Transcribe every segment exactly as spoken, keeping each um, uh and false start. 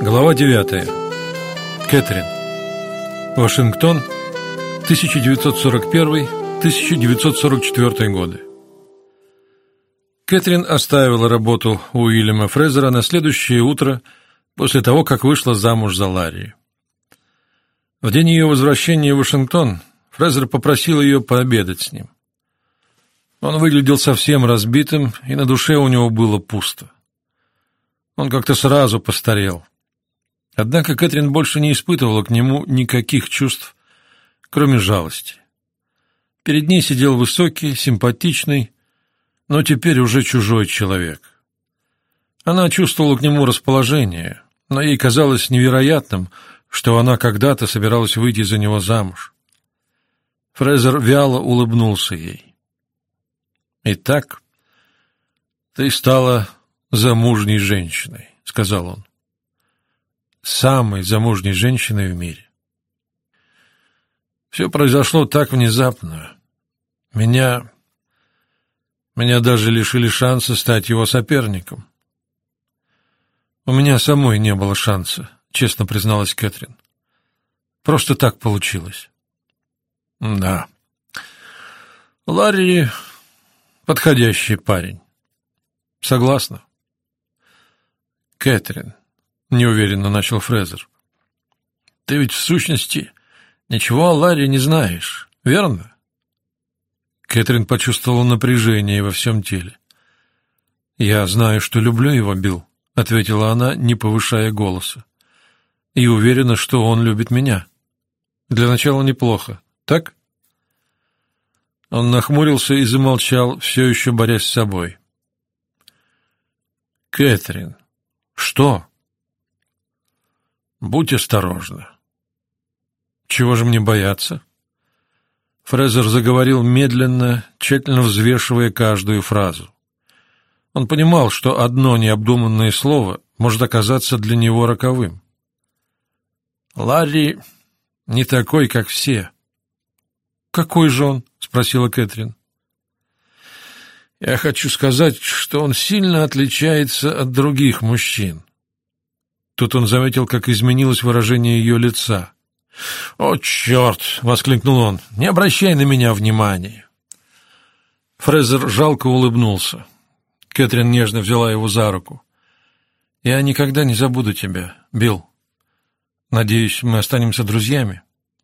Глава девятая. Кэтрин. Вашингтон, тысяча девятьсот сорок первый — тысяча девятьсот сорок четвёртый годы. Кэтрин оставила работу у Уильяма Фрезера на следующее утро после того, как вышла замуж за Ларри. В день ее возвращения в Вашингтон Фрезер попросил ее пообедать с ним. Он выглядел совсем разбитым, и на душе у него было пусто. Он как-то сразу постарел. Однако Кэтрин больше не испытывала к нему никаких чувств, кроме жалости. Перед ней сидел высокий, симпатичный, но теперь уже чужой человек. Она чувствовала к нему расположение, но ей казалось невероятным, что она когда-то собиралась выйти за него замуж. Фрезер вяло улыбнулся ей. «Итак, ты стала замужней женщиной», — сказал он. «Самой замужней женщиной в мире. Все произошло так внезапно. Меня... Меня даже лишили шанса стать его соперником». «У меня самой не было шанса», — честно призналась Кэтрин. «Просто так получилось». «Да. Ларри — подходящий парень». «Согласна». «Кэтрин», — неуверенно начал Фрезер, — «ты ведь в сущности ничего о Ларри не знаешь, верно?» Кэтрин почувствовала напряжение во всем теле. «Я знаю, что люблю его, Билл», — ответила она, не повышая голоса, — «и уверена, что он любит меня. Для начала неплохо, так?» Он нахмурился и замолчал, все еще борясь с собой. «Кэтрин, что?» «Будь осторожна». «Чего же мне бояться?» Фрезер заговорил медленно, тщательно взвешивая каждую фразу. Он понимал, что одно необдуманное слово может оказаться для него роковым. «Ларри не такой, как все». «Какой же он?» — спросила Кэтрин. «Я хочу сказать, что он сильно отличается от других мужчин». Тут он заметил, как изменилось выражение ее лица. «О, черт!» — воскликнул он. «Не обращай на меня внимания!» Фрезер жалко улыбнулся. Кэтрин нежно взяла его за руку. «Я никогда не забуду тебя, Билл. Надеюсь, мы останемся друзьями».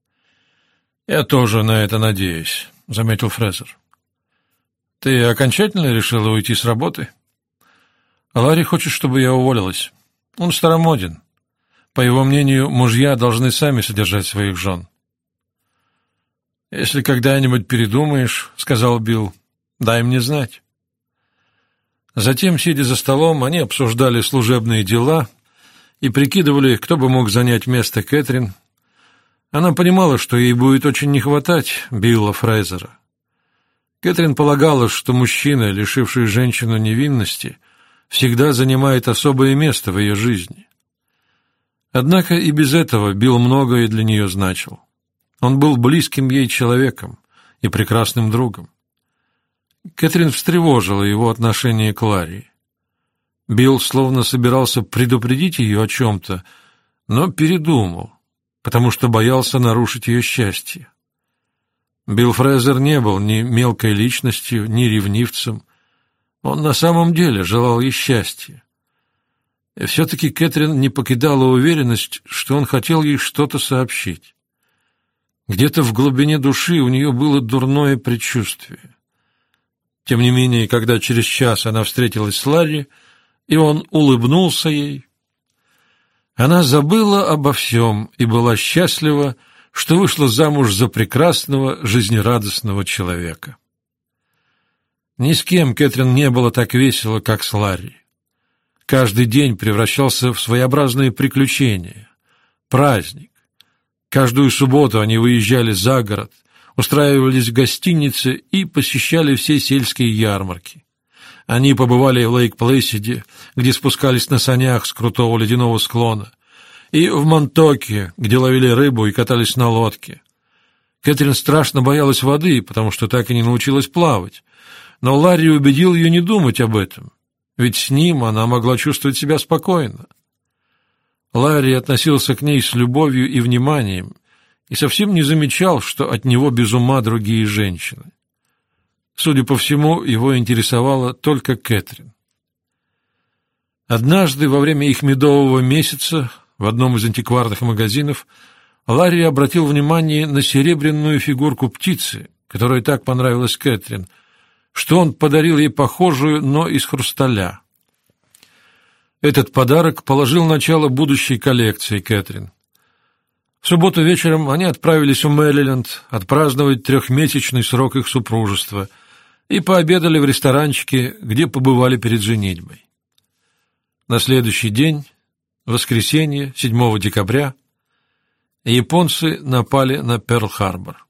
«Я тоже на это надеюсь», — заметил Фрезер. «Ты окончательно решила уйти с работы?» «Ларри хочет, чтобы я уволилась. Он старомоден. По его мнению, мужья должны сами содержать своих жен». «Если когда-нибудь передумаешь, — сказал Билл, — дай мне знать». Затем, сидя за столом, они обсуждали служебные дела и прикидывали, кто бы мог занять место Кэтрин. Она понимала, что ей будет очень не хватать Билла Фрезера. Кэтрин полагала, что мужчина, лишивший женщину невинности, всегда занимает особое место в ее жизни. Однако и без этого Билл многое для нее значил. Он был близким ей человеком и прекрасным другом. Кэтрин встревожила его отношение к Ларри. Билл словно собирался предупредить ее о чем-то, но передумал, потому что боялся нарушить ее счастье. Билл Фрезер не был ни мелкой личностью, ни ревнивцем. Он на самом деле желал ей счастья. И все-таки Кэтрин не покидала уверенность, что он хотел ей что-то сообщить. Где-то в глубине души у нее было дурное предчувствие. Тем не менее, когда через час она встретилась с Ларри, и он улыбнулся ей, она забыла обо всем и была счастлива, что вышла замуж за прекрасного, жизнерадостного человека. Ни с кем Кэтрин не было так весело, как с Ларри. Каждый день превращался в своеобразное приключение, праздник. Каждую субботу они выезжали за город, устраивались в гостинице и посещали все сельские ярмарки. Они побывали в Лейк-Плэйсиде, где спускались на санях с крутого ледяного склона, и в Монтоке, где ловили рыбу и катались на лодке. Кэтрин страшно боялась воды, потому что так и не научилась плавать, но Ларри убедил ее не думать об этом, ведь с ним она могла чувствовать себя спокойно. Ларри относился к ней с любовью и вниманием и совсем не замечал, что от него без ума другие женщины. Судя по всему, его интересовала только Кэтрин. Однажды, во время их медового месяца, в одном из антикварных магазинов, Ларри обратил внимание на серебряную фигурку птицы, которая так понравилась Кэтрин, что он подарил ей похожую, но из хрусталя. Этот подарок положил начало будущей коллекции Кэтрин. В субботу вечером они отправились в Мэриленд отпраздновать трехмесячный срок их супружества и пообедали в ресторанчике, где побывали перед женитьбой. На следующий день, воскресенье, седьмого декабря, японцы напали на Перл-Харбор.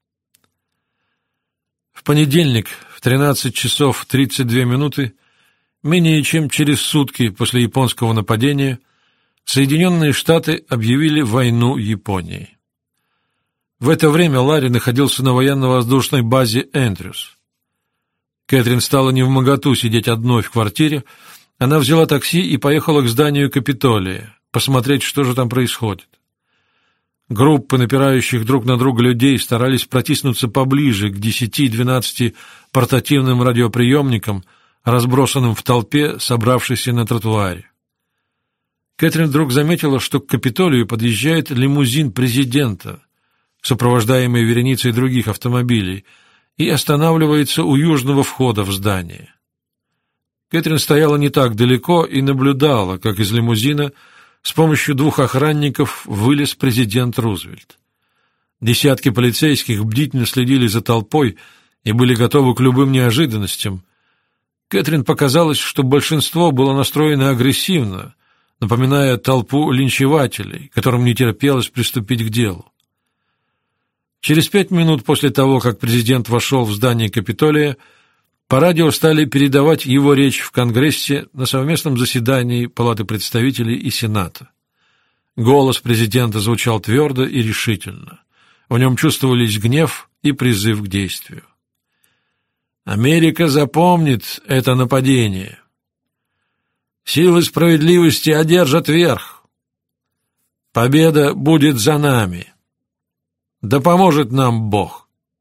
В понедельник в тринадцать часов тридцать две минуты, менее чем через сутки после японского нападения, Соединенные Штаты объявили войну Японии. В это время Ларри находился на военно-воздушной базе Эндрюс. Кэтрин стала невмоготу сидеть одной в квартире. Она взяла такси и поехала к зданию Капитолия, посмотреть, что же там происходит. Группы напирающих друг на друга людей старались протиснуться поближе к десяти-двенадцати портативным радиоприемникам, разбросанным в толпе, собравшейся на тротуаре. Кэтрин вдруг заметила, что к Капитолию подъезжает лимузин президента, сопровождаемый вереницей других автомобилей, и останавливается у южного входа в здание. Кэтрин стояла не так далеко и наблюдала, как из лимузина с помощью двух охранников вылез президент Рузвельт. Десятки полицейских бдительно следили за толпой и были готовы к любым неожиданностям. Кэтрин показалось, что большинство было настроено агрессивно, напоминая толпу линчевателей, которым не терпелось приступить к делу. Через пять минут после того, как президент вошел в здание Капитолия, по радио стали передавать его речь в Конгрессе на совместном заседании Палаты представителей и Сената. Голос президента звучал твердо и решительно. В нем чувствовались гнев и призыв к действию. «Америка запомнит это нападение. Силы справедливости одержат верх. Победа будет за нами. Да поможет нам Бог».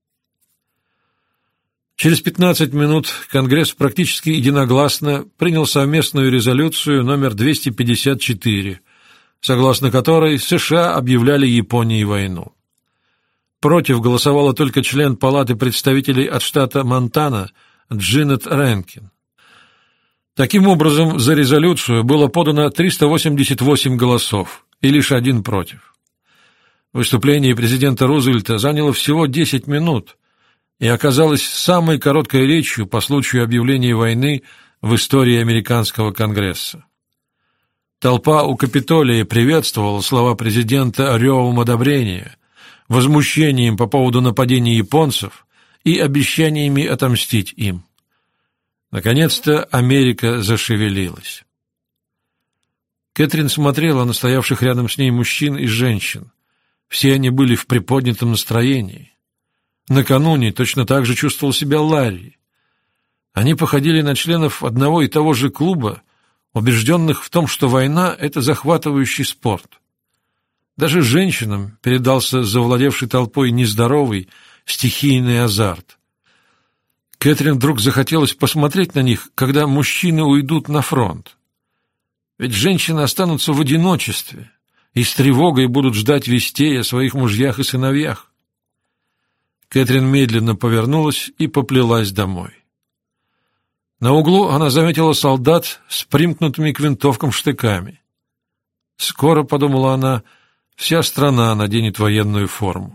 Через пятнадцать минут Конгресс практически единогласно принял совместную резолюцию номер двести пятьдесят четыре, согласно которой США объявляли Японии войну. Против голосовала только член Палаты представителей от штата Монтана Джинет Рэнкин. Таким образом, за резолюцию было подано триста восемьдесят восемь голосов и лишь один против. Выступление президента Рузвельта заняло всего десять минут и оказалось самой короткой речью по случаю объявления войны в истории американского Конгресса. Толпа у Капитолия приветствовала слова президента ревом одобрения, возмущением по поводу нападения японцев и обещаниями отомстить им. Наконец-то Америка зашевелилась. Кэтрин смотрела на стоявших рядом с ней мужчин и женщин. Все они были в приподнятом настроении. Накануне точно так же чувствовал себя Ларри. Они походили на членов одного и того же клуба, убежденных в том, что война — это захватывающий спорт. Даже женщинам передался завладевший толпой нездоровый, стихийный азарт. Кэтрин вдруг захотелось посмотреть на них, когда мужчины уйдут на фронт. Ведь женщины останутся в одиночестве и с тревогой будут ждать вестей о своих мужьях и сыновьях. Кэтрин медленно повернулась и поплелась домой. На углу она заметила солдат с примкнутыми к винтовкам штыками. Скоро, подумала она, вся страна наденет военную форму.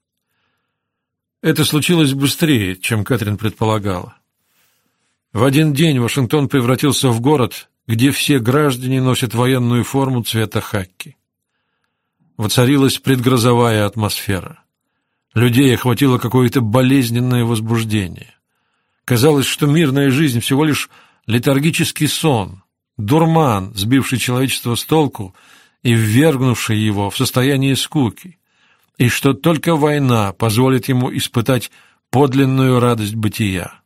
Это случилось быстрее, чем Кэтрин предполагала. В один день Вашингтон превратился в город, где все граждане носят военную форму цвета хакки. Воцарилась предгрозовая атмосфера. Людей охватило какое-то болезненное возбуждение. Казалось, что мирная жизнь всего лишь летаргический сон, дурман, сбивший человечество с толку и ввергнувший его в состояние скуки, и что только война позволит ему испытать подлинную радость бытия.